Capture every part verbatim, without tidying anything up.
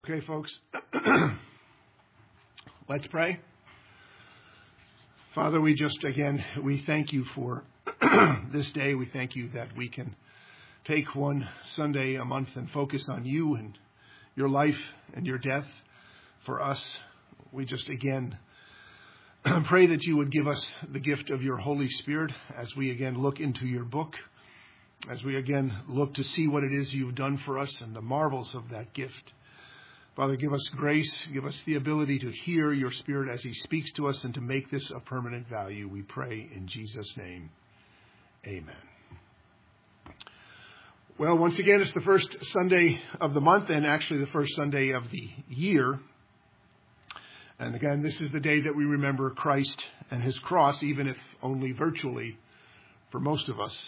Okay, folks, let's pray. Father, we just, again, we thank you for this day. We thank you that we can take one Sunday a month and focus on you and your life and your death for us. We just, again, pray that you would give us the gift of your Holy Spirit as we, again, look into your book, as we, again, look to see what it is you've done for us and the marvels of that gift. Father, give us grace, give us the ability to hear your Spirit as he speaks to us and to make this a permanent value. We pray in Jesus' name. Amen. Well, once again, it's the first Sunday of the month and actually the first Sunday of the year. And again, this is the day that we remember Christ and his cross, even if only virtually for most of us.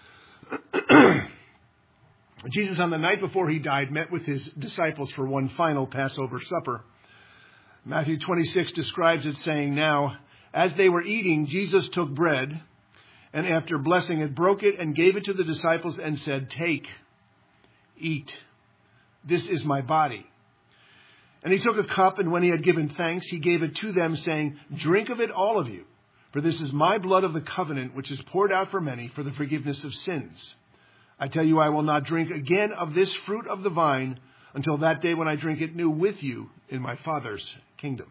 Jesus, on the night before he died, met with his disciples for one final Passover supper. Matthew twenty-six describes it saying, "Now, as they were eating, Jesus took bread, and after blessing it, broke it and gave it to the disciples and said, 'Take, eat. This is my body.' And he took a cup, and when he had given thanks, he gave it to them, saying, 'Drink of it, all of you, for this is my blood of the covenant, which is poured out for many for the forgiveness of sins. I tell you, I will not drink again of this fruit of the vine until that day when I drink it new with you in my Father's kingdom.'"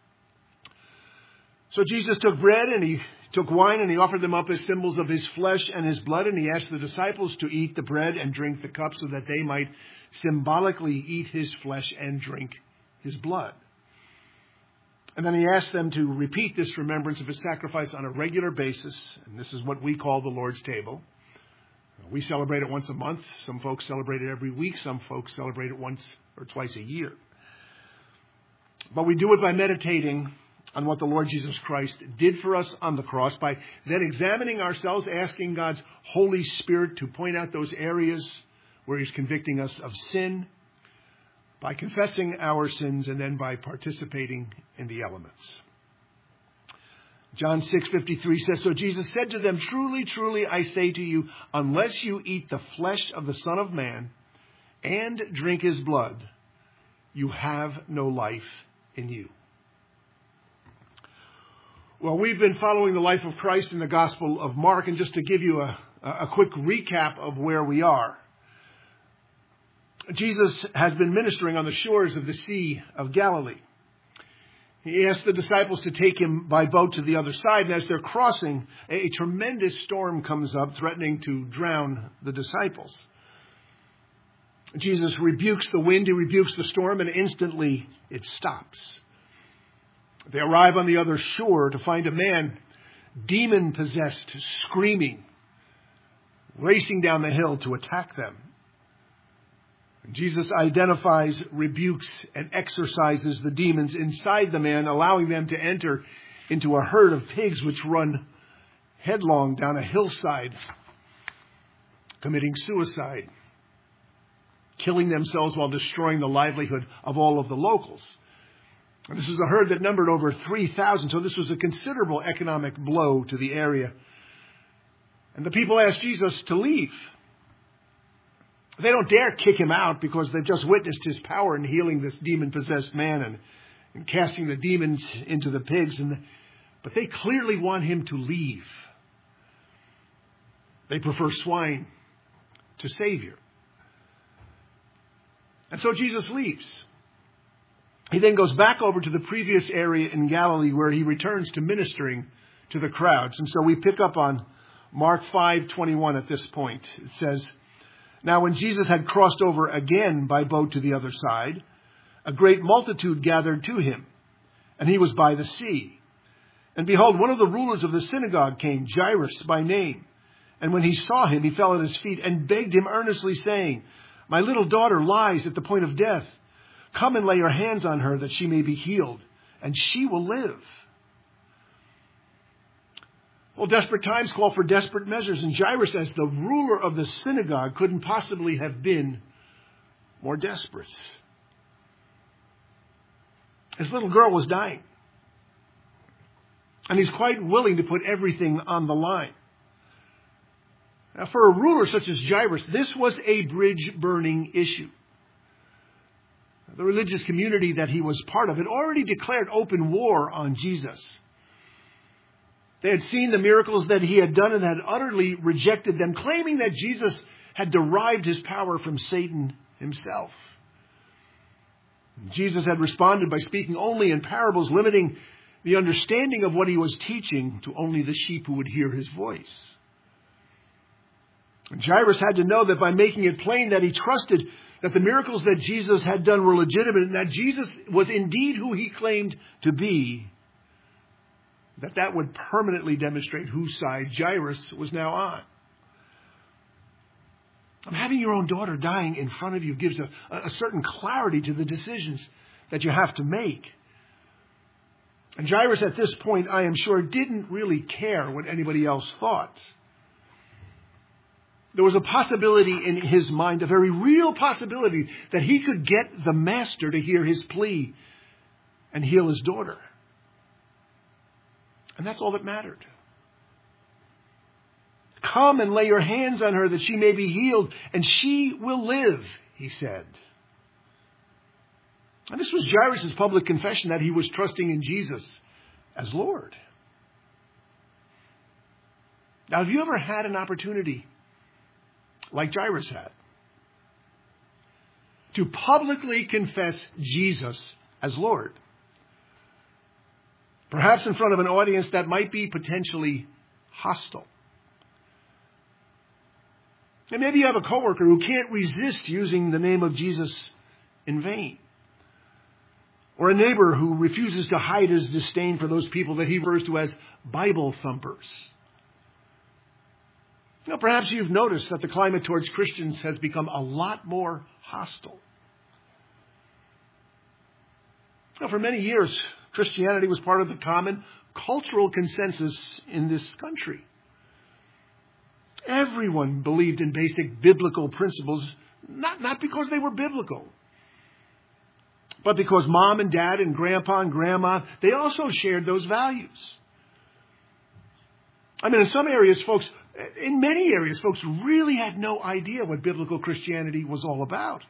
So Jesus took bread and he took wine and he offered them up as symbols of his flesh and his blood. And he asked the disciples to eat the bread and drink the cup so that they might symbolically eat his flesh and drink his blood. And then he asked them to repeat this remembrance of his sacrifice on a regular basis. And this is what we call the Lord's table. We celebrate it once a month. Some folks celebrate it every week. Some folks celebrate it once or twice a year. But we do it by meditating on what the Lord Jesus Christ did for us on the cross, by then examining ourselves, asking God's Holy Spirit to point out those areas where he's convicting us of sin, by confessing our sins, and then by participating in the elements. John six fifty-three says, "So Jesus said to them, 'Truly, truly, I say to you, unless you eat the flesh of the Son of Man and drink his blood, you have no life in you.'" Well, we've been following the life of Christ in the Gospel of Mark, and just to give you a, a quick recap of where we are. Jesus has been ministering on the shores of the Sea of Galilee. He asked the disciples to take him by boat to the other side, and as they're crossing, a tremendous storm comes up, threatening to drown the disciples. Jesus rebukes the wind, he rebukes the storm, and instantly it stops. They arrive on the other shore to find a man, demon-possessed, screaming, racing down the hill to attack them. Jesus identifies, rebukes, and exorcises the demons inside the man, allowing them to enter into a herd of pigs which run headlong down a hillside, committing suicide, killing themselves while destroying the livelihood of all of the locals. And this was a herd that numbered over three thousand, so this was a considerable economic blow to the area. And the people asked Jesus to leave. They don't dare kick him out because they've just witnessed his power in healing this demon-possessed man and, and casting the demons into the pigs. And the, but they clearly want him to leave. They prefer swine to Savior. And so Jesus leaves. He then goes back over to the previous area in Galilee where he returns to ministering to the crowds. And so we pick up on Mark five twenty-one at this point. It says, "Now when Jesus had crossed over again by boat to the other side, a great multitude gathered to him, and he was by the sea. And behold, one of the rulers of the synagogue came, Jairus by name. And when he saw him, he fell at his feet and begged him earnestly, saying, 'My little daughter lies at the point of death. Come and lay your hands on her that she may be healed, and she will live.' Well, desperate times call for desperate measures, and Jairus, as the ruler of the synagogue, couldn't possibly have been more desperate. His little girl was dying, and he's quite willing to put everything on the line. Now, for a ruler such as Jairus, this was a bridge-burning issue. the religious community that he was part of, had already declared open war on Jesus. They had seen the miracles that he had done and had utterly rejected them, claiming that Jesus had derived his power from Satan himself. Jesus had responded by speaking only in parables, limiting the understanding of what he was teaching to only the sheep who would hear his voice. And Jairus had to know that by making it plain that he trusted that the miracles that Jesus had done were legitimate and that Jesus was indeed who he claimed to be, that that would permanently demonstrate whose side Jairus was now on. Having your own daughter dying in front of you gives a, a certain clarity to the decisions that you have to make. And Jairus at this point, I am sure, didn't really care what anybody else thought. There was a possibility in his mind, a very real possibility, that he could get the master to hear his plea and heal his daughter. And that's all that mattered. Come and lay your hands on her that she may be healed, and she will live, he said. And this was Jairus' public confession that he was trusting in Jesus as Lord. Now, have you ever had an opportunity like Jairus had to publicly confess Jesus as Lord? Perhaps in front of an audience that might be potentially hostile. And maybe you have a coworker who can't resist using the name of Jesus in vain. Or a neighbor who refuses to hide his disdain for those people that he refers to as Bible thumpers. Now, perhaps you've noticed that the climate towards Christians has become a lot more hostile. Now, for many years, Christianity was part of the common cultural consensus in this country. Everyone believed in basic biblical principles, not, not because they were biblical, but because mom and dad and grandpa and grandma, they also shared those values. I mean, in some areas, folks, in many areas, folks really had no idea what biblical Christianity was all about.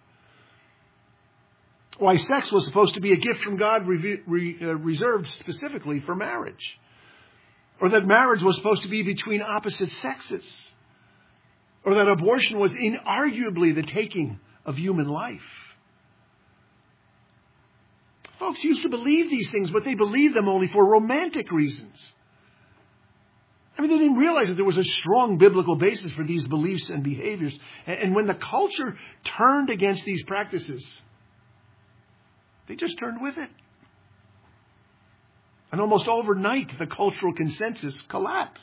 Why sex was supposed to be a gift from God re- re- uh, reserved specifically for marriage. Or that marriage was supposed to be between opposite sexes. Or that abortion was inarguably the taking of human life. Folks used to believe these things, but they believed them only for romantic reasons. I mean, they didn't realize that there was a strong biblical basis for these beliefs and behaviors. And when the culture turned against these practices, they just turned with it. And almost overnight, the cultural consensus collapsed.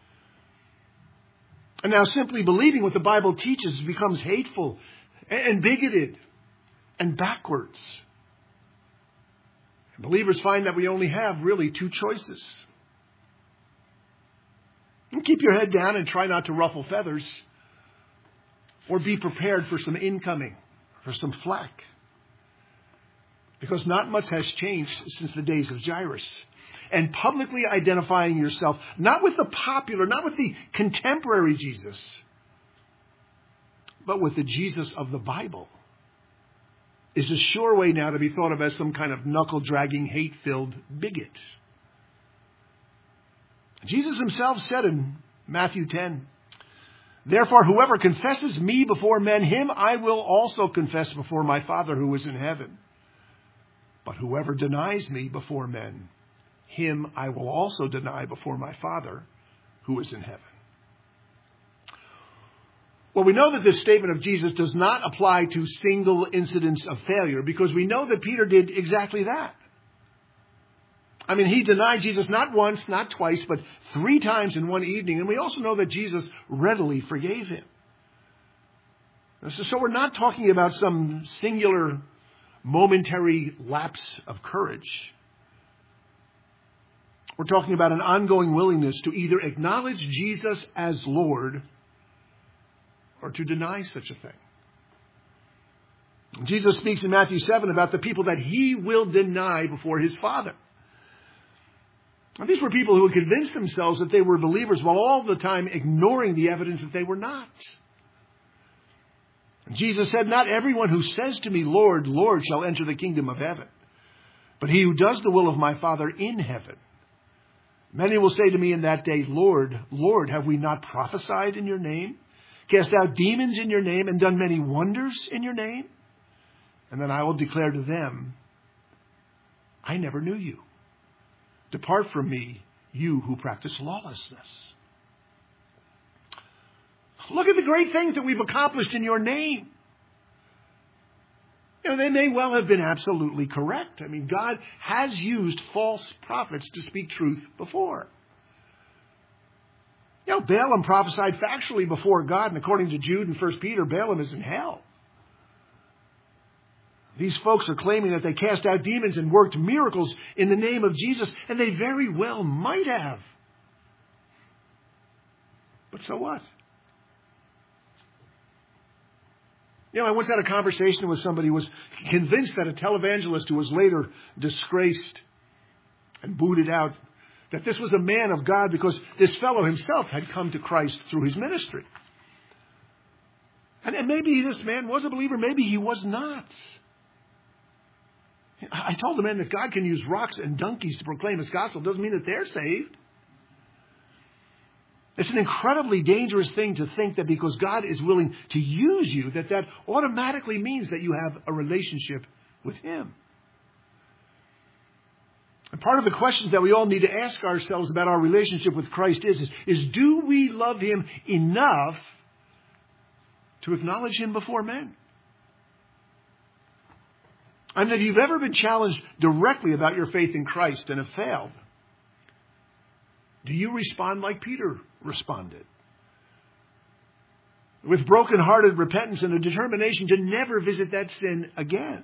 And now simply believing what the Bible teaches becomes hateful and bigoted and backwards. And believers find that we only have really two choices. You keep your head down and try not to ruffle feathers, or be prepared for some incoming, for some flack. Because not much has changed since the days of Jairus. And publicly identifying yourself, not with the popular, not with the contemporary Jesus, but with the Jesus of the Bible, is a sure way now to be thought of as some kind of knuckle-dragging, hate-filled bigot. Jesus himself said in Matthew ten, "Therefore, whoever confesses me before men, him I will also confess before my Father who is in heaven. But whoever denies me before men, him I will also deny before my Father who is in heaven." Well, we know that this statement of Jesus does not apply to single incidents of failure, because we know that Peter did exactly that. I mean, he denied Jesus not once, not twice, but three times in one evening. And we also know that Jesus readily forgave him. So we're not talking about some singular momentary lapse of courage. We're talking about an ongoing willingness to either acknowledge Jesus as Lord or to deny such a thing. Jesus speaks in Matthew seven about the people that he will deny before his Father. And these were people who had convinced themselves that they were believers while all the time ignoring the evidence that they were not. Jesus said, not everyone who says to me, Lord, Lord, shall enter the kingdom of heaven, but he who does the will of my Father in heaven. Many will say to me in that day, Lord, Lord, have we not prophesied in your name, cast out demons in your name, and done many wonders in your name? And then I will declare to them, I never knew you. Depart from me, you who practice lawlessness. Look at the great things that we've accomplished in your name. You know, they may well have been absolutely correct. I mean, God has used false prophets to speak truth before. You know, Balaam prophesied factually before God, and according to Jude and First Peter, Balaam is in hell. These folks are claiming that they cast out demons and worked miracles in the name of Jesus, and they very well might have. But so what? You know, I once had a conversation with somebody who was convinced that a televangelist who was later disgraced and booted out, that this was a man of God because this fellow himself had come to Christ through his ministry. And, and maybe this man was a believer, maybe he was not. I told the man that God can use rocks and donkeys to proclaim his gospel. It doesn't mean that they're saved. It's an incredibly dangerous thing to think that because God is willing to use you, that that automatically means that you have a relationship with him. And part of the questions that we all need to ask ourselves about our relationship with Christ is, is, is do we love him enough to acknowledge him before men? I mean, if you've ever been challenged directly about your faith in Christ and have failed, do you respond like Peter responded? With broken-hearted repentance and a determination to never visit that sin again.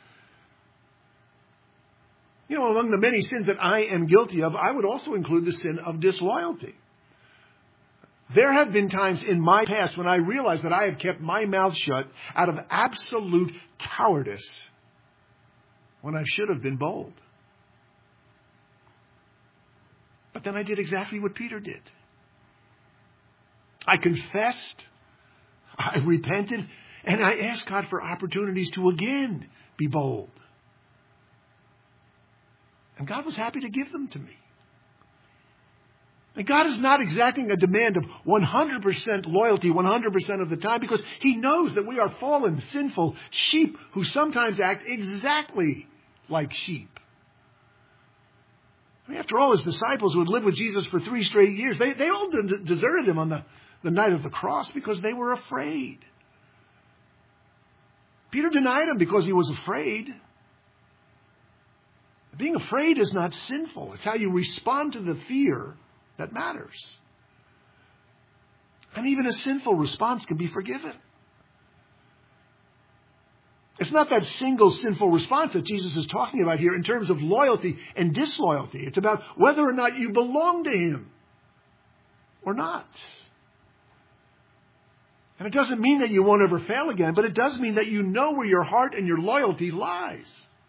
You know, among the many sins that I am guilty of, I would also include the sin of disloyalty. There have been times in my past when I realized that I have kept my mouth shut out of absolute cowardice when I should have been bold. But then I did exactly what Peter did. I confessed, I repented, and I asked God for opportunities to again be bold. And God was happy to give them to me. And God is not exacting a demand of one hundred percent loyalty one hundred percent of the time, because he knows that we are fallen, sinful sheep who sometimes act exactly like sheep. I mean, after all, his disciples who had lived with Jesus for three straight years, they, they all de- deserted him on the, the night of the cross because they were afraid. Peter denied him because he was afraid. Being afraid is not sinful. It's how you respond to the fear that matters. And even a sinful response can be forgiven. It's not that single sinful response that Jesus is talking about here in terms of loyalty and disloyalty. It's about whether or not you belong to him or not. And it doesn't mean that you won't ever fail again, but it does mean that you know where your heart and your loyalty lies.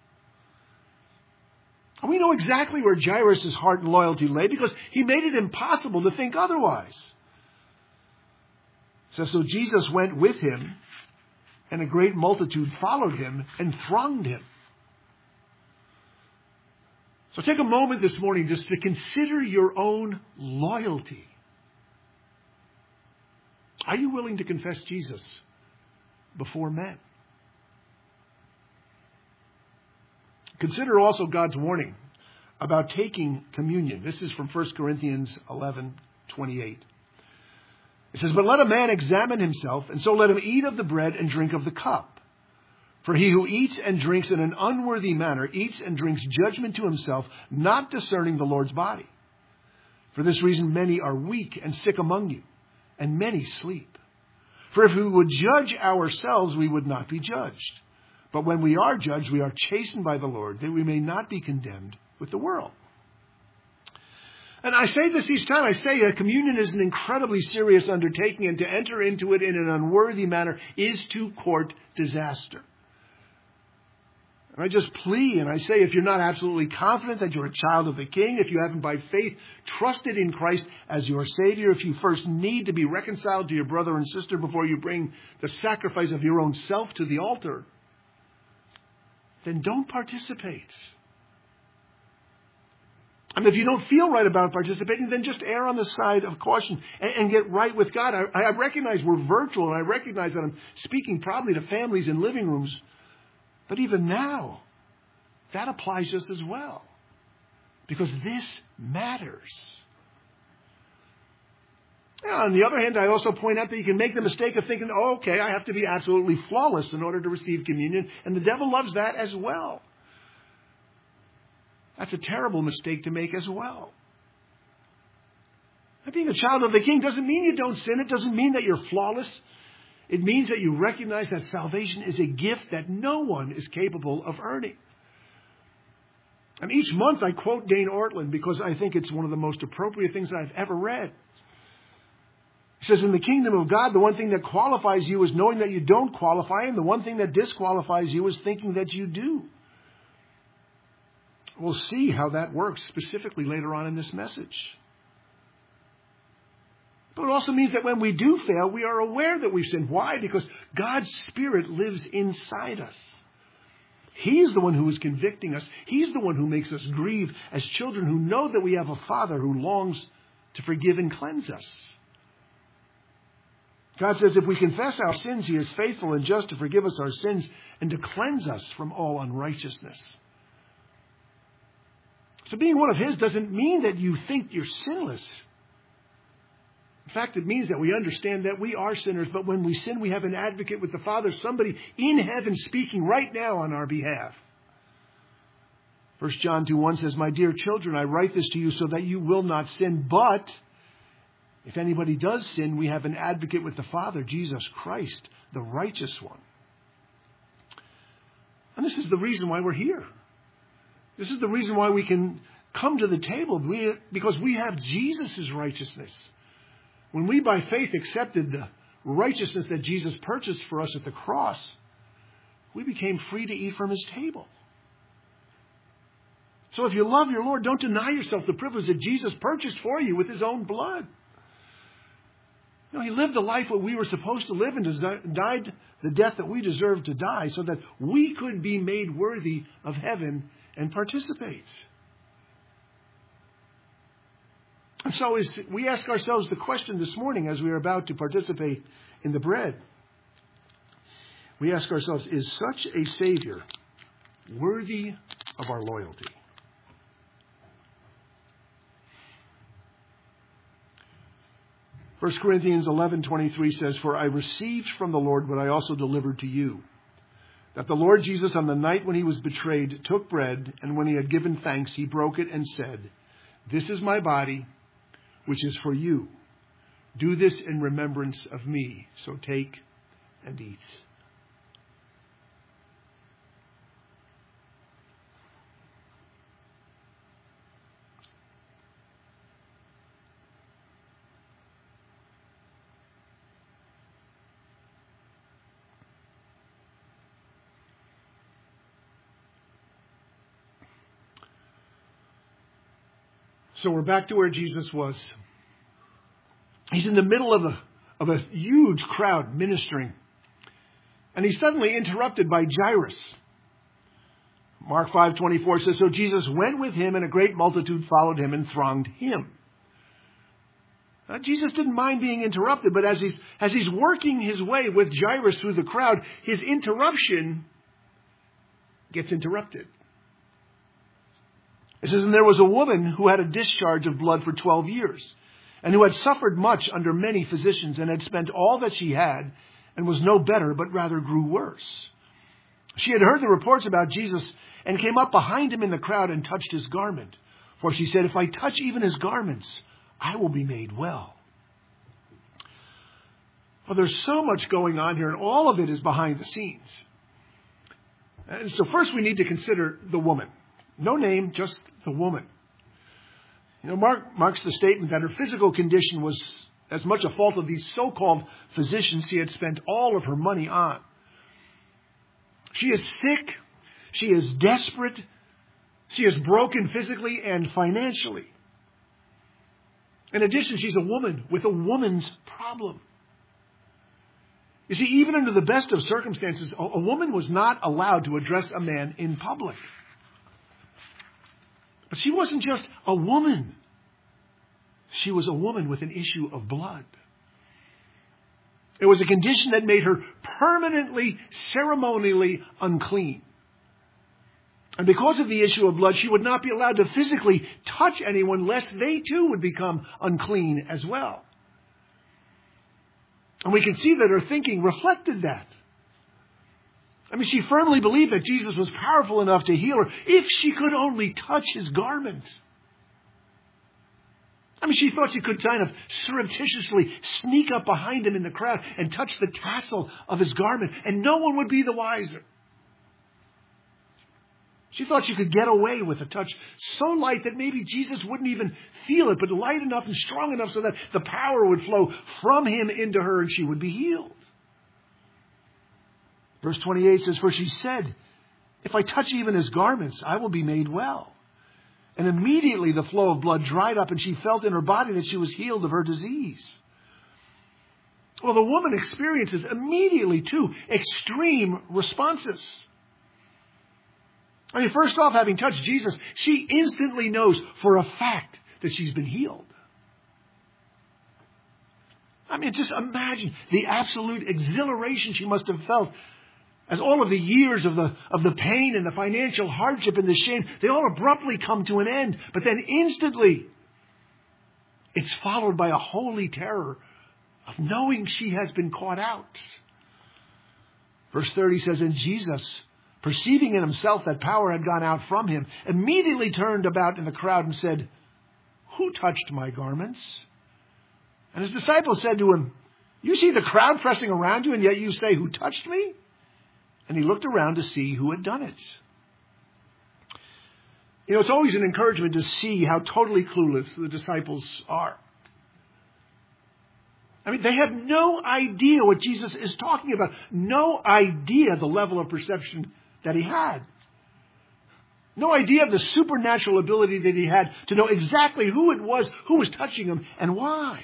And we know exactly where Jairus' heart and loyalty lay because he made it impossible to think otherwise. So, so Jesus went with him, and a great multitude followed him and thronged him. So take a moment this morning just to consider your own loyalty. Are you willing to confess Jesus before men? Consider also God's warning about taking communion. This is from First Corinthians eleven twenty-eight. It says, but let a man examine himself, and so let him eat of the bread and drink of the cup. For he who eats and drinks in an unworthy manner eats and drinks judgment to himself, not discerning the Lord's body. For this reason many are weak and sick among you, and many sleep. For if we would judge ourselves, we would not be judged. But when we are judged, we are chastened by the Lord, that we may not be condemned with the world. And I say this each time. I say that communion is an incredibly serious undertaking, and to enter into it in an unworthy manner is to court disaster. I just plea and I say, if you're not absolutely confident that you're a child of the King, if you haven't by faith trusted in Christ as your Savior, if you first need to be reconciled to your brother and sister before you bring the sacrifice of your own self to the altar, then don't participate. And if you don't feel right about participating, then just err on the side of caution and, and get right with God. I, I recognize we're virtual, and I recognize that I'm speaking probably to families in living rooms. But even now, that applies just as well. Because this matters. Now, on the other hand, I also point out that you can make the mistake of thinking, oh, okay, I have to be absolutely flawless in order to receive communion. And the devil loves that as well. That's a terrible mistake to make as well. And being a child of the King doesn't mean you don't sin. It doesn't mean that you're flawless. It means that you recognize that salvation is a gift that no one is capable of earning. And each month I quote Dane Ortland because I think it's one of the most appropriate things that I've ever read. He says, in the kingdom of God, the one thing that qualifies you is knowing that you don't qualify, and the one thing that disqualifies you is thinking that you do. We'll see how that works specifically later on in this message. But it also means that when we do fail, we are aware that we've sinned. Why? Because God's Spirit lives inside us. He's the one who is convicting us. He's the one who makes us grieve as children who know that we have a Father who longs to forgive and cleanse us. God says if we confess our sins, He is faithful and just to forgive us our sins and to cleanse us from all unrighteousness. So being one of His doesn't mean that you think you're sinless. In fact, it means that we understand that we are sinners, but when we sin, we have an advocate with the Father, somebody in heaven speaking right now on our behalf. First John two one says, my dear children, I write this to you so that you will not sin, but if anybody does sin, we have an advocate with the Father, Jesus Christ, the righteous one. And this is the reason why we're here. This is the reason why we can come to the table, we, because we have Jesus' righteousness. When we by faith accepted the righteousness that Jesus purchased for us at the cross, we became free to eat from His table. So if you love your Lord, don't deny yourself the privilege that Jesus purchased for you with His own blood. You know, He lived the life that we were supposed to live and desi- died the death that we deserved to die so that we could be made worthy of heaven and participate. And so as we ask ourselves the question this morning as we are about to participate in the bread, we ask ourselves, is such a Savior worthy of our loyalty? First Corinthians eleven twenty-three says, for I received from the Lord what I also delivered to you, that the Lord Jesus on the night when He was betrayed took bread, and when He had given thanks, He broke it and said, this is my body, which is for you. Do this in remembrance of me. So take and eat. So we're back to where Jesus was. He's in the middle of a, of a huge crowd ministering. And he's suddenly interrupted by Jairus. Mark five twenty-four says, so Jesus went with him and a great multitude followed him and thronged him. Now, Jesus didn't mind being interrupted, but as he's, as he's working his way with Jairus through the crowd, his interruption gets interrupted. It says, and there was a woman who had a discharge of blood for twelve years, and who had suffered much under many physicians, and had spent all that she had, and was no better, but rather grew worse. She had heard the reports about Jesus, and came up behind him in the crowd, and touched his garment. For she said, if I touch even his garments, I will be made well. Well, there's so much going on here, and all of it is behind the scenes. And so first we need to consider the woman. No name, just the woman. You know, Mark marks the statement that her physical condition was as much a fault of these so-called physicians she had spent all of her money on. She is sick. She is desperate. She is broken physically and financially. In addition, she's a woman with a woman's problem. You see, even under the best of circumstances, a woman was not allowed to address a man in public. But she wasn't just a woman. She was a woman with an issue of blood. It was a condition that made her permanently, ceremonially unclean. And because of the issue of blood, she would not be allowed to physically touch anyone, lest they too would become unclean as well. And we can see that her thinking reflected that. I mean, she firmly believed that Jesus was powerful enough to heal her if she could only touch his garment. I mean, she thought she could kind of surreptitiously sneak up behind him in the crowd and touch the tassel of his garment, and no one would be the wiser. She thought she could get away with a touch so light that maybe Jesus wouldn't even feel it, but light enough and strong enough so that the power would flow from him into her and she would be healed. Verse twenty-eight says, "For she said, 'If I touch even his garments, I will be made well.' And immediately the flow of blood dried up and she felt in her body that she was healed of her disease." Well, the woman experiences immediately two extreme responses. I mean, first off, having touched Jesus, she instantly knows for a fact that she's been healed. I mean, just imagine the absolute exhilaration she must have felt as all of the years of the, of the pain and the financial hardship and the shame, they all abruptly come to an end. But then instantly, it's followed by a holy terror of knowing she has been caught out. Verse thirty says, "And Jesus, perceiving in himself that power had gone out from him, immediately turned about in the crowd and said, 'Who touched my garments?' And his disciples said to him, 'You see the crowd pressing around you, and yet you say, "Who touched me?"' And he looked around to see who had done it." You know, it's always an encouragement to see how totally clueless the disciples are. I mean, they have no idea what Jesus is talking about. No idea the level of perception that he had. No idea of the supernatural ability that he had to know exactly who it was, who was touching him, and why.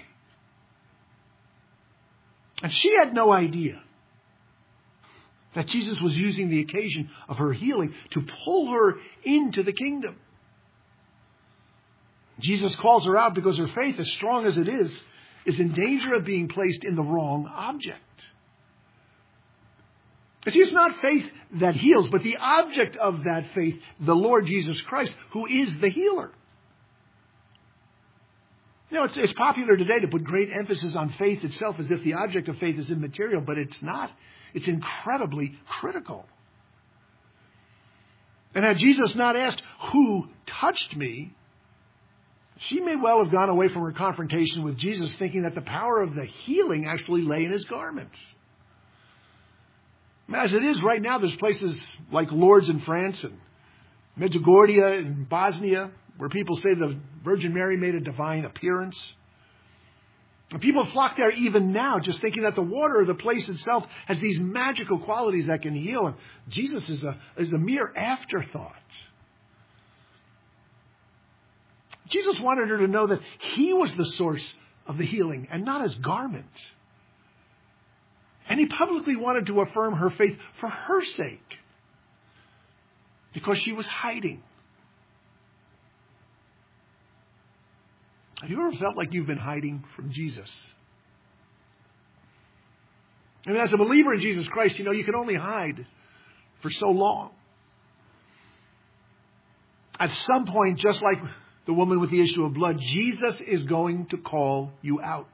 And she had no idea that Jesus was using the occasion of her healing to pull her into the kingdom. Jesus calls her out because her faith, as strong as it is, is in danger of being placed in the wrong object. You see, it's not faith that heals, but the object of that faith, the Lord Jesus Christ, who is the healer. You know, it's, it's popular today to put great emphasis on faith itself as if the object of faith is immaterial, but it's not. It's incredibly critical. And had Jesus not asked, "Who touched me?" she may well have gone away from her confrontation with Jesus thinking that the power of the healing actually lay in his garments. As it is right now, there's places like Lourdes in France and Medjugorje in Bosnia where people say the Virgin Mary made a divine appearance. And people flock there even now just thinking that the water of the place itself has these magical qualities that can heal. And Jesus is a, is a mere afterthought. Jesus wanted her to know that he was the source of the healing and not his garment. And he publicly wanted to affirm her faith for her sake because she was hiding. Have you ever felt like you've been hiding from Jesus? I mean, as a believer in Jesus Christ, you know, you can only hide for so long. At some point, just like the woman with the issue of blood, Jesus is going to call you out.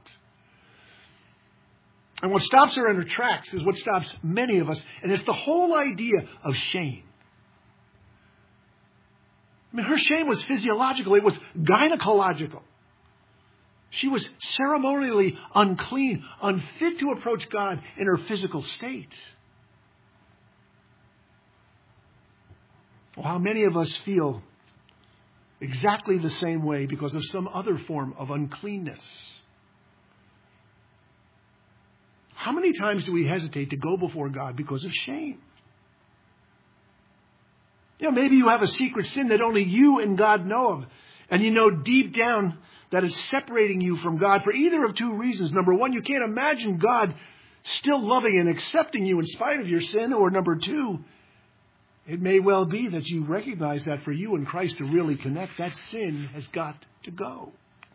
And what stops her in her tracks is what stops many of us, and it's the whole idea of shame. I mean, her shame was physiological. It was gynecological. She was ceremonially unclean, unfit to approach God in her physical state. Well, how many of us feel exactly the same way because of some other form of uncleanness? How many times do we hesitate to go before God because of shame? You know, maybe you have a secret sin that only you and God know of. And you know deep down that it's separating you from God for either of two reasons. Number one, you can't imagine God still loving and accepting you in spite of your sin. Or number two, it may well be that you recognize that for you and Christ to really connect, that sin has got to go.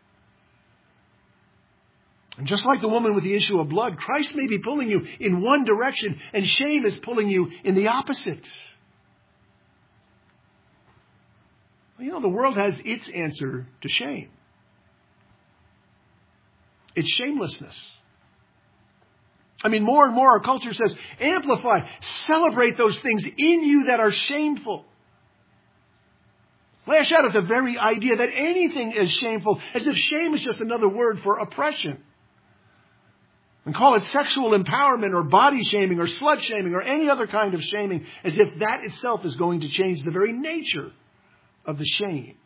And just like the woman with the issue of blood, Christ may be pulling you in one direction and shame is pulling you in the opposite. Well, you know, the world has its answer to shame. It's shamelessness. I mean, more and more our culture says, amplify, celebrate those things in you that are shameful. Lash out at the very idea that anything is shameful, as if shame is just another word for oppression. And call it sexual empowerment or body shaming or slut shaming or any other kind of shaming, as if that itself is going to change the very nature of the shame.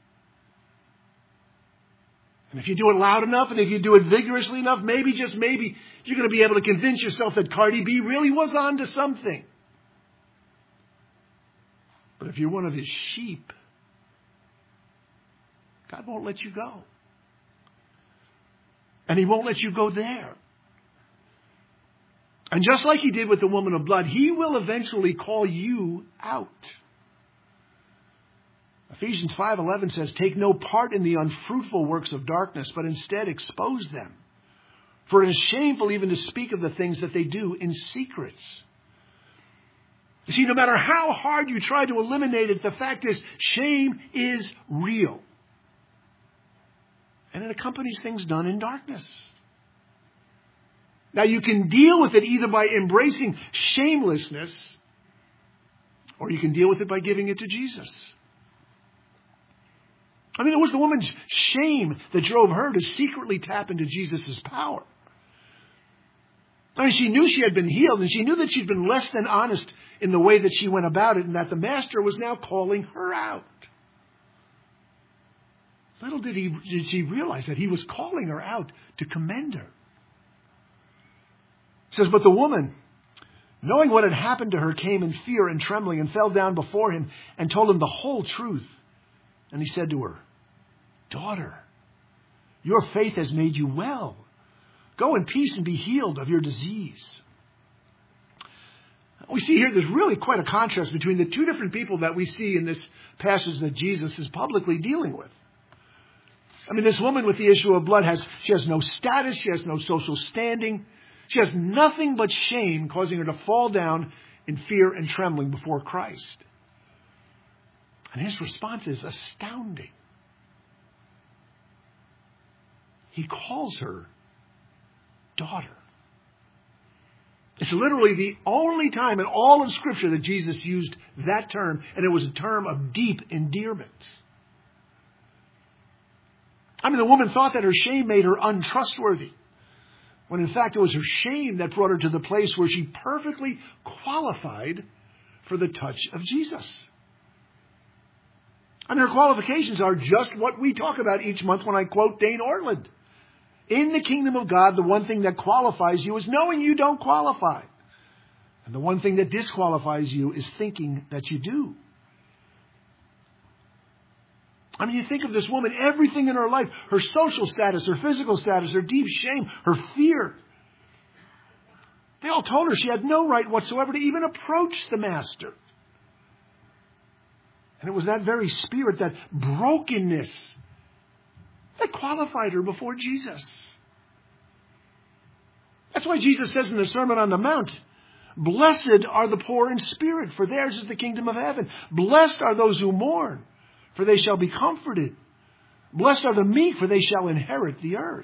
And if you do it loud enough and if you do it vigorously enough, maybe, just maybe, you're going to be able to convince yourself that Cardi B really was on to something. But if you're one of his sheep, God won't let you go. And he won't let you go there. And just like he did with the woman of blood, he will eventually call you out. Ephesians five eleven says, take no part in the unfruitful works of darkness, but instead expose them. For it is shameful even to speak of the things that they do in secrets. You see, no matter how hard you try to eliminate it, the fact is, shame is real. And it accompanies things done in darkness. Now, you can deal with it either by embracing shamelessness, or you can deal with it by giving it to Jesus. I mean, it was the woman's shame that drove her to secretly tap into Jesus' power. I mean, she knew she had been healed, and she knew that she'd been less than honest in the way that she went about it, and that the Master was now calling her out. Little did, he, did she realize that he was calling her out to commend her. It says, but the woman, knowing what had happened to her, came in fear and trembling and fell down before him and told him the whole truth. And he said to her, daughter, your faith has made you well. Go in peace and be healed of your disease. We see here there's really quite a contrast between the two different people that we see in this passage that Jesus is publicly dealing with. I mean, this woman with the issue of blood has, she has no status, she has no social standing. She has nothing but shame causing her to fall down in fear and trembling before Christ. And his response is astounding. He calls her daughter. It's literally the only time in all of Scripture that Jesus used that term, and it was a term of deep endearment. I mean, the woman thought that her shame made her untrustworthy, when in fact it was her shame that brought her to the place where she perfectly qualified for the touch of Jesus. And her qualifications are just what we talk about each month when I quote Dane Ortland. In the kingdom of God, the one thing that qualifies you is knowing you don't qualify. And the one thing that disqualifies you is thinking that you do. I mean, you think of this woman, everything in her life, her social status, her physical status, her deep shame, her fear. They all told her she had no right whatsoever to even approach the Master. And it was that very spirit, that brokenness, that qualified her before Jesus. That's why Jesus says in the Sermon on the Mount, blessed are the poor in spirit, for theirs is the kingdom of heaven. Blessed are those who mourn, for they shall be comforted. Blessed are the meek, for they shall inherit the earth.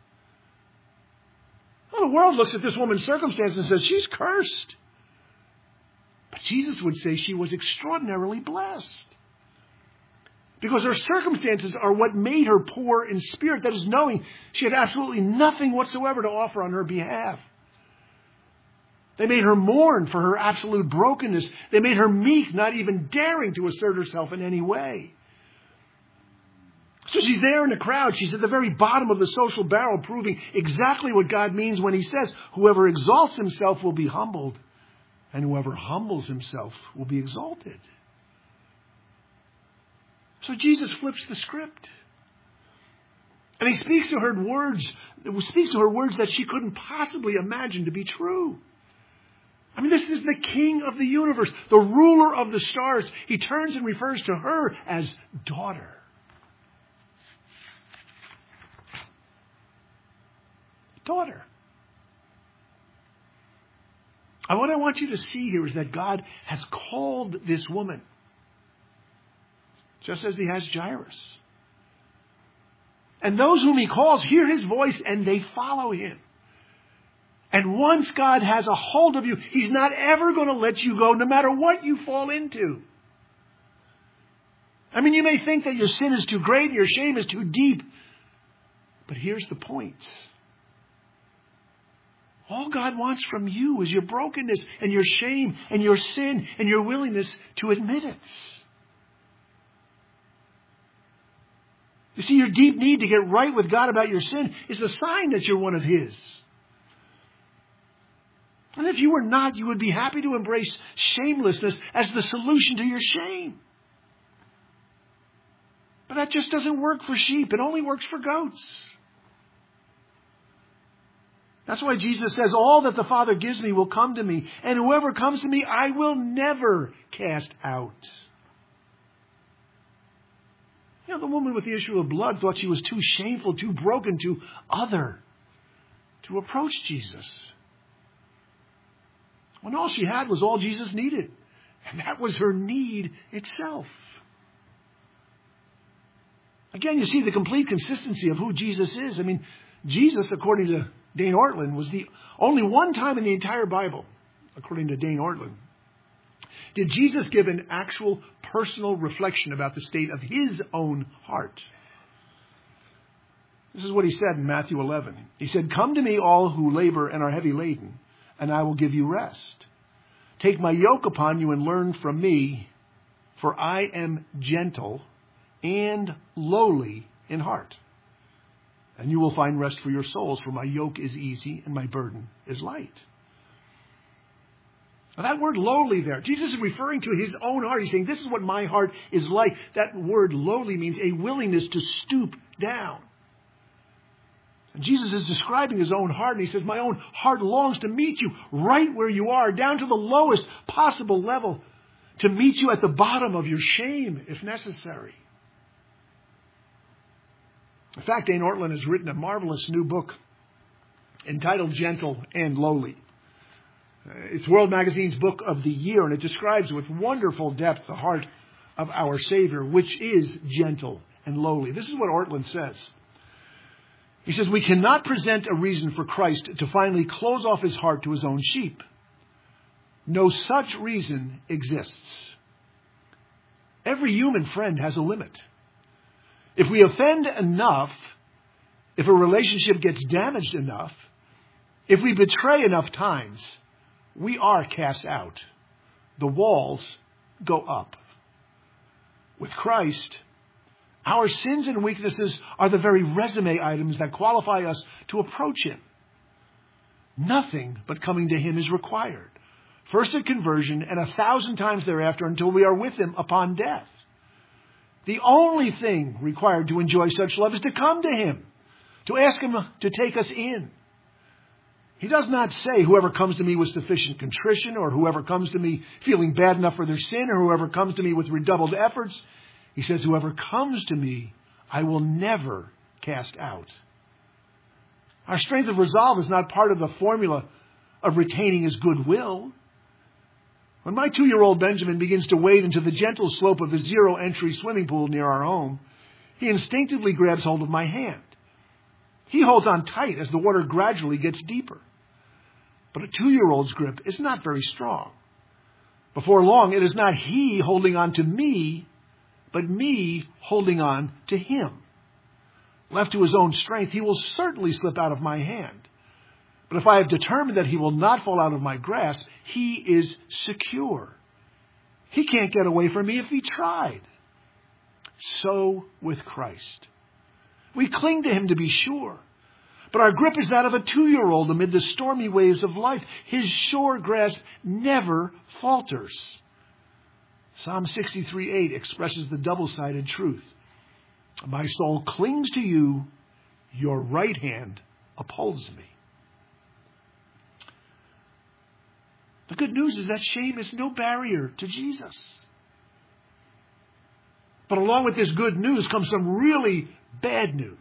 Well, the world looks at this woman's circumstance and says, she's cursed. But Jesus would say she was extraordinarily blessed. Because her circumstances are what made her poor in spirit. That is, knowing she had absolutely nothing whatsoever to offer on her behalf. They made her mourn for her absolute brokenness. They made her meek, not even daring to assert herself in any way. So she's there in the crowd. She's at the very bottom of the social barrel, proving exactly what God means when he says, whoever exalts himself will be humbled, and whoever humbles himself will be exalted. So Jesus flips the script. And he speaks to her words, speaks to her words that she couldn't possibly imagine to be true. I mean, this is the King of the universe, the ruler of the stars. He turns and refers to her as daughter. Daughter. And what I want you to see here is that God has called this woman, just as he has Jairus. And those whom he calls hear his voice and they follow him. And once God has a hold of you, he's not ever going to let you go, no matter what you fall into. I mean, you may think that your sin is too great, your shame is too deep. But here's the point. All God wants from you is your brokenness and your shame and your sin and your willingness to admit it. You see, your deep need to get right with God about your sin is a sign that you're one of his. And if you were not, you would be happy to embrace shamelessness as the solution to your shame. But that just doesn't work for sheep. It only works for goats. That's why Jesus says, all that the Father gives me will come to me, and whoever comes to me, I will never cast out. You know, the woman with the issue of blood thought she was too shameful, too broken, too other to approach Jesus, when all she had was all Jesus needed, and that was her need itself. Again, you see the complete consistency of who Jesus is. I mean, Jesus, according to Dane Ortlund, was the only one time in the entire Bible, according to Dane Ortlund, did Jesus give an actual personal reflection about the state of his own heart. This is what he said in Matthew eleven. He said, "Come to me, all who labor and are heavy laden, and I will give you rest. Take my yoke upon you and learn from me, for I am gentle and lowly in heart. And you will find rest for your souls, for my yoke is easy and my burden is light." Now that word lowly there, Jesus is referring to his own heart. He's saying, this is what my heart is like. That word lowly means a willingness to stoop down. And Jesus is describing his own heart, and he says, my own heart longs to meet you right where you are, down to the lowest possible level, to meet you at the bottom of your shame, if necessary. In fact, Dane Ortlund has written a marvelous new book entitled Gentle and Lowly. It's World Magazine's book of the year, and it describes with wonderful depth the heart of our Savior, which is gentle and lowly. This is what Ortlund says. He says, we cannot present a reason for Christ to finally close off his heart to his own sheep. No such reason exists. Every human friend has a limit. If we offend enough, if a relationship gets damaged enough, if we betray enough times, we are cast out. The walls go up. With Christ, our sins and weaknesses are the very resume items that qualify us to approach him. Nothing but coming to him is required. First at conversion and a thousand times thereafter until we are with him upon death. The only thing required to enjoy such love is to come to him, to ask him to take us in. He does not say, whoever comes to me with sufficient contrition, or whoever comes to me feeling bad enough for their sin, or whoever comes to me with redoubled efforts. He says, whoever comes to me, I will never cast out. Our strength of resolve is not part of the formula of retaining his goodwill. When my two-year-old Benjamin begins to wade into the gentle slope of a zero-entry swimming pool near our home, he instinctively grabs hold of my hand. He holds on tight as the water gradually gets deeper. But a two-year-old's grip is not very strong. Before long, it is not he holding on to me, but me holding on to him. Left to his own strength, he will certainly slip out of my hand. But if I have determined that he will not fall out of my grasp, he is secure. He can't get away from me if he tried. So with Christ. We cling to him to be sure. But our grip is that of a two-year-old amid the stormy waves of life. His sure grasp never falters. Psalm sixty-three eight expresses the double-sided truth. My soul clings to you, your right hand upholds me. The good news is that shame is no barrier to Jesus. But along with this good news comes some really bad news.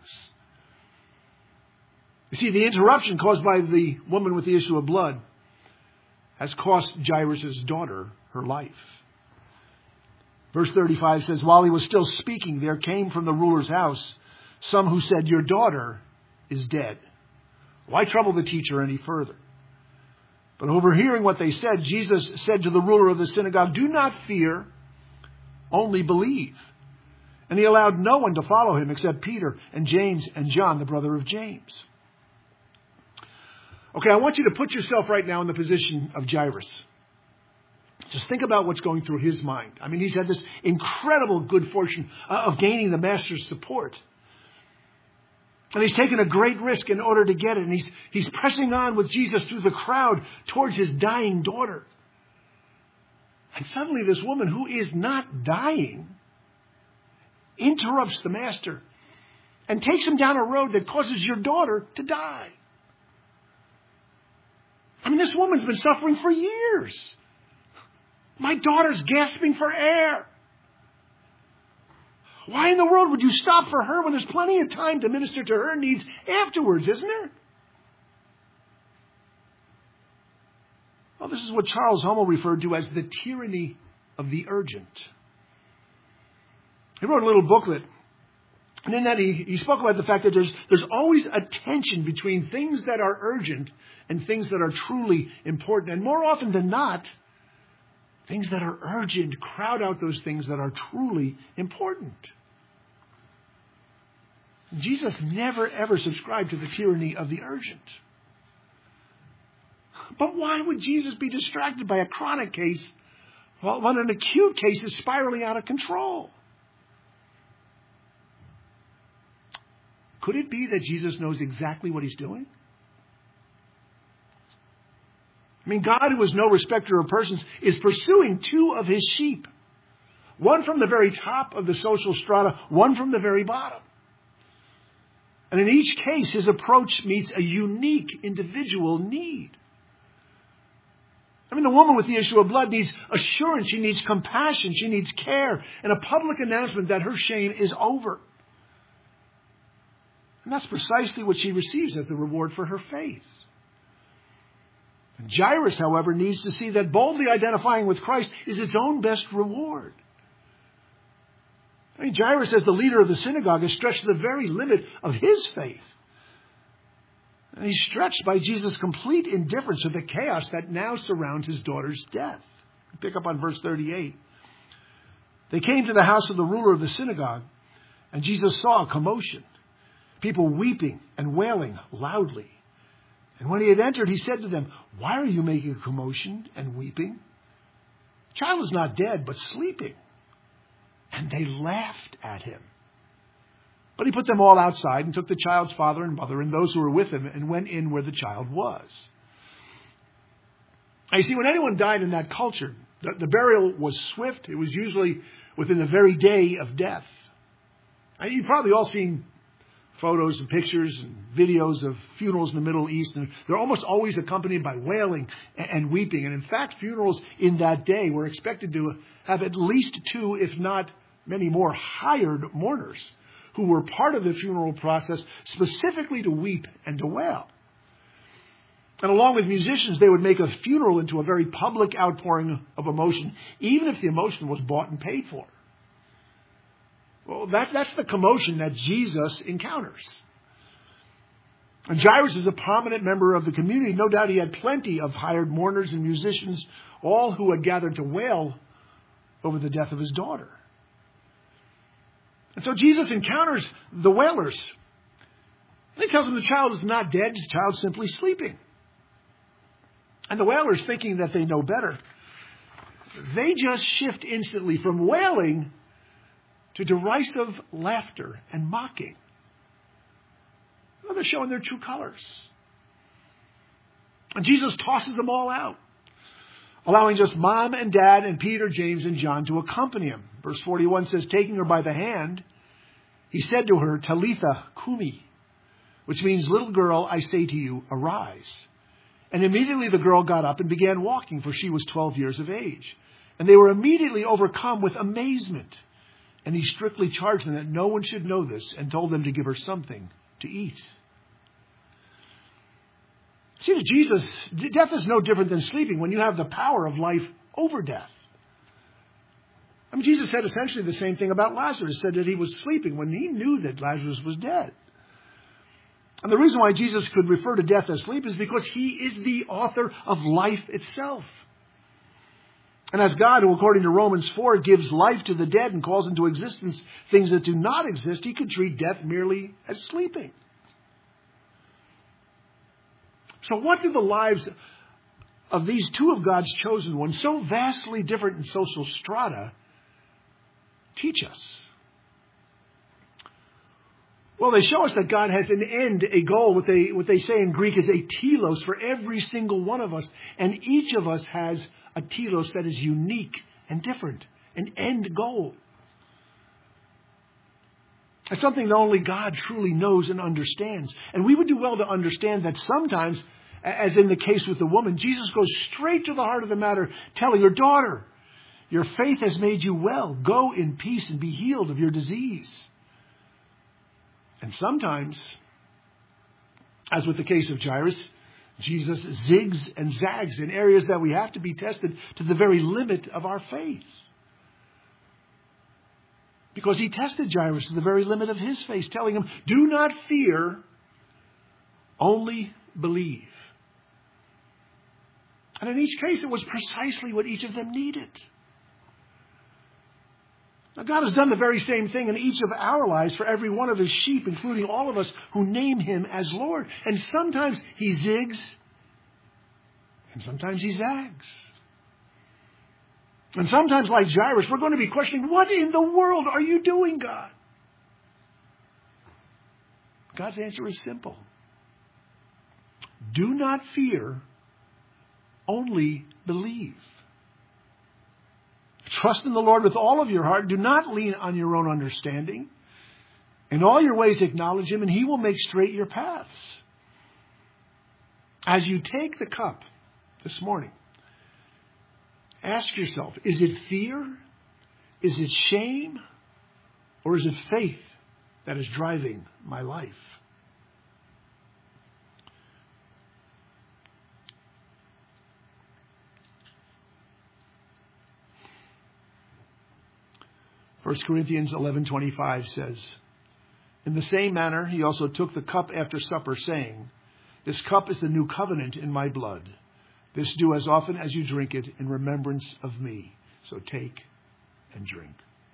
You see, the interruption caused by the woman with the issue of blood has cost Jairus' daughter her life. Verse thirty-five says, while he was still speaking, there came from the ruler's house some who said, your daughter is dead. Why trouble the teacher any further? But overhearing what they said, Jesus said to the ruler of the synagogue, do not fear, only believe. And he allowed no one to follow him except Peter and James and John, the brother of James. Okay, I want you to put yourself right now in the position of Jairus. Just think about what's going through his mind. I mean, he's had this incredible good fortune of gaining the master's support. And he's taken a great risk in order to get it. And he's, he's pressing on with Jesus through the crowd towards his dying daughter. And suddenly this woman who is not dying interrupts the master and takes him down a road that causes your daughter to die. I mean, this woman's been suffering for years. My daughter's gasping for air. Why in the world would you stop for her when there's plenty of time to minister to her needs afterwards, isn't there? Well, this is what Charles Hummel referred to as the tyranny of the urgent. He wrote a little booklet, and in that he, he spoke about the fact that there's, there's always a tension between things that are urgent and things that are truly important. And more often than not, things that are urgent crowd out those things that are truly important. Jesus never, ever subscribed to the tyranny of the urgent. But why would Jesus be distracted by a chronic case while when an acute case is spiraling out of control? Could it be that Jesus knows exactly what he's doing? I mean, God, who is no respecter of persons, is pursuing two of his sheep. One from the very top of the social strata, one from the very bottom. And in each case, his approach meets a unique individual need. I mean, the woman with the issue of blood needs assurance. She needs compassion. She needs care and a public announcement that her shame is over. And that's precisely what she receives as the reward for her faith. Jairus, however, needs to see that boldly identifying with Christ is its own best reward. I mean, Jairus, as the leader of the synagogue, has stretched to the very limit of his faith. And he's stretched by Jesus' complete indifference to the chaos that now surrounds his daughter's death. Pick up on verse thirty-eight. They came to the house of the ruler of the synagogue, and Jesus saw a commotion, people weeping and wailing loudly. And when he had entered, he said to them, why are you making a commotion and weeping? The child is not dead, but sleeping. And they laughed at him. But he put them all outside and took the child's father and mother and those who were with him and went in where the child was. Now, you see, when anyone died in that culture, the, the burial was swift. It was usually within the very day of death. Now, you've probably all seen photos and pictures and videos of funerals in the Middle East, and they're almost always accompanied by wailing and weeping. And in fact, funerals in that day were expected to have at least two, if not many more, hired mourners who were part of the funeral process specifically to weep and to wail. And along with musicians, they would make a funeral into a very public outpouring of emotion, even if the emotion was bought and paid for. Well, that, that's the commotion that Jesus encounters. And Jairus is a prominent member of the community. No doubt he had plenty of hired mourners and musicians, all who had gathered to wail over the death of his daughter. And so Jesus encounters the wailers. And he tells them the child is not dead, the child's simply sleeping. And the wailers, thinking that they know better, they just shift instantly from wailing to derisive laughter and mocking. Well, they're showing their true colors. And Jesus tosses them all out. allowing just mom and dad and Peter, James, and John to accompany him. Verse forty-one says, taking her by the hand, he said to her, Talitha Kumi, which means, little girl, I say to you, arise. And immediately the girl got up and began walking, for she was twelve years of age. And they were immediately overcome with amazement. And he strictly charged them that no one should know this, and told them to give her something to eat. See, to Jesus, death is no different than sleeping when you have the power of life over death. I mean, Jesus said essentially the same thing about Lazarus, said that he was sleeping when he knew that Lazarus was dead. And the reason why Jesus could refer to death as sleep is because he is the author of life itself. And as God, who according to Romans four gives life to the dead and calls into existence things that do not exist, he could treat death merely as sleeping. So what do the lives of these two of God's chosen ones, so vastly different in social strata, teach us? Well, they show us that God has an end, a goal, what they, what they say in Greek is a telos for every single one of us. And each of us has a telos that is unique and different, an end goal. It's something that only God truly knows and understands. And we would do well to understand that sometimes, as in the case with the woman, Jesus goes straight to the heart of the matter, telling her, daughter, your faith has made you well. Go in peace and be healed of your disease. And sometimes, as with the case of Jairus, Jesus zigs and zags in areas that we have to be tested to the very limit of our faith. Because he tested Jairus to the very limit of his faith, telling him, do not fear, only believe. And in each case, it was precisely what each of them needed. Now, God has done the very same thing in each of our lives for every one of his sheep, including all of us who name him as Lord. And sometimes he zigs, and sometimes he zags. And sometimes, like Jairus, we're going to be questioning, what in the world are you doing, God? God's answer is simple. Do not fear, only believe. Trust in the Lord with all of your heart. Do not lean on your own understanding. In all your ways acknowledge him, and he will make straight your paths. As you take the cup this morning, ask yourself, is it fear? Is it shame? Or is it faith that is driving my life? First Corinthians eleven twenty-five says, in the same manner, he also took the cup after supper, saying, this cup is the new covenant in my blood. This do as often as you drink it in remembrance of me. So take and drink.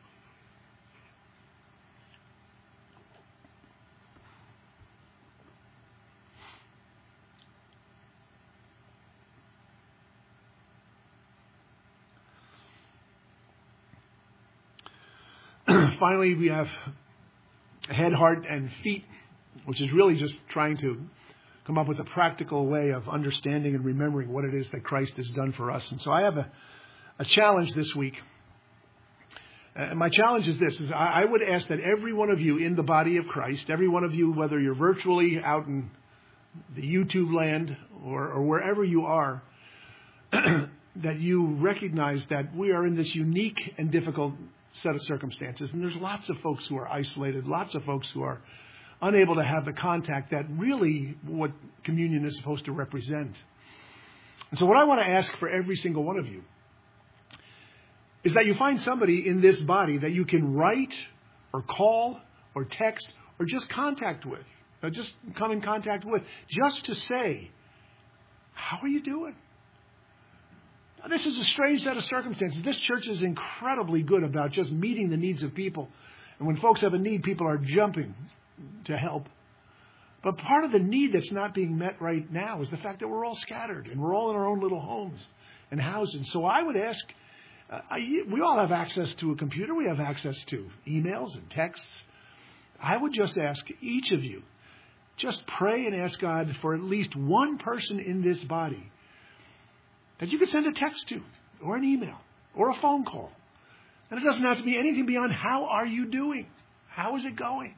Finally, we have head, heart, and feet, which is really just trying to come up with a practical way of understanding and remembering what it is that Christ has done for us. And so I have a, a challenge this week. And my challenge is this, is I, I would ask that every one of you in the body of Christ, every one of you, whether you're virtually out in the YouTube land or, or wherever you are, that you recognize that we are in this unique and difficult set of circumstances. And there's lots of folks who are isolated, lots of folks who are unable to have the contact that really what communion is supposed to represent. And so what I want to ask for every single one of you is that you find somebody in this body that you can write or call or text or just contact with, or just come in contact with, just to say, how are you doing? Now, this is a strange set of circumstances. This church is incredibly good about just meeting the needs of people. And when folks have a need, people are jumping to help. But part of the need that's not being met right now is the fact that we're all scattered and we're all in our own little homes and houses. So I would ask, uh, I, we all have access to a computer. We have access to emails and texts. I would just ask each of you, just pray and ask God for at least one person in this body that you could send a text to, or an email, or a phone call. And it doesn't have to be anything beyond, how are you doing? How is it going?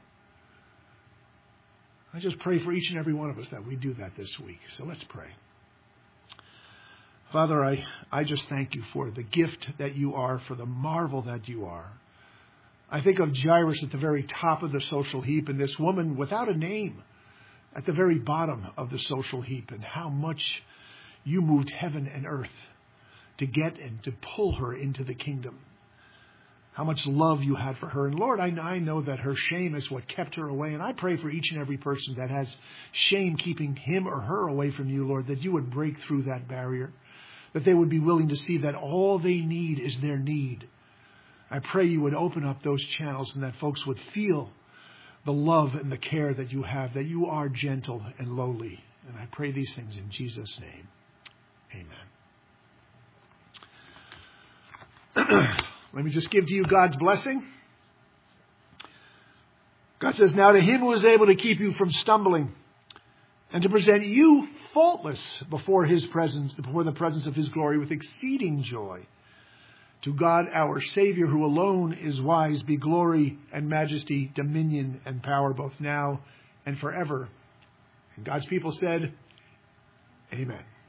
I just pray for each and every one of us that we do that this week. So let's pray. Father, I, I just thank you for the gift that you are, for the marvel that you are. I think of Jairus at the very top of the social heap, and this woman without a name at the very bottom of the social heap, and how much you moved heaven and earth to get and to pull her into the kingdom. How much love you had for her. And Lord, I, I know that her shame is what kept her away. And I pray for each and every person that has shame keeping him or her away from you, Lord, that you would break through that barrier, that they would be willing to see that all they need is their need. I pray you would open up those channels and that folks would feel the love and the care that you have, that you are gentle and lowly. And I pray these things in Jesus' name. Amen. Let me just give to you God's blessing. God says, now to him who is able to keep you from stumbling and to present you faultless before his presence, before the presence of his glory with exceeding joy. To God our Savior, who alone is wise, be glory and majesty, dominion and power, both now and forever. And God's people said, Amen.